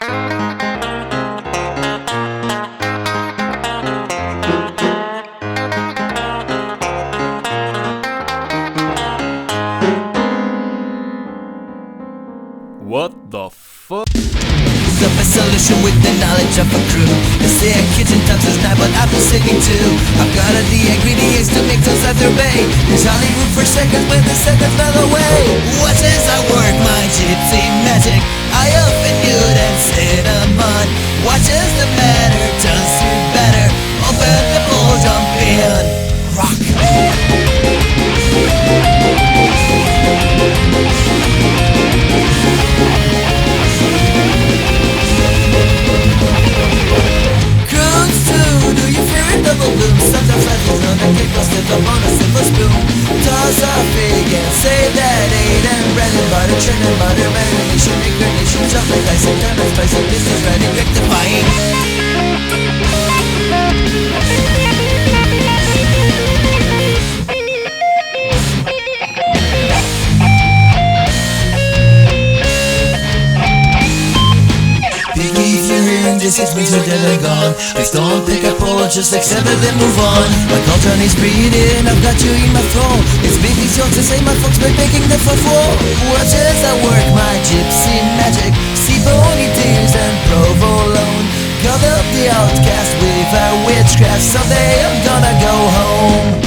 What the fuck? Up a solution with the knowledge of a crew. They say a kitchen touch is nice, but I've been singing too. I've got all the ingredients to make toast at their bay. There's only room for seconds when the seconds fell away. Watch as I work my gypsy magic. I often knew that cinnamon. Watch as the matter turns to better. Open the bowl, jump in, rock. Sometimes life is on a cake, I'll slip up on a silver spoon. Toss a fig and save that eight. And bread and butter, churn and butter, marination, incarnation, chocolate, ice and caramel, spice and business, ready, rectifying. This is means you're dead and gone. Please don't take a pull, just accept it and move on. My culture needs breathing, I've got you in my throat. It's big, it's yours to say my folks by making the for fall. Watch as I work my gypsy magic. See ponytails and provolone. Cut up the outcast with our witchcraft. Someday I'm gonna go home.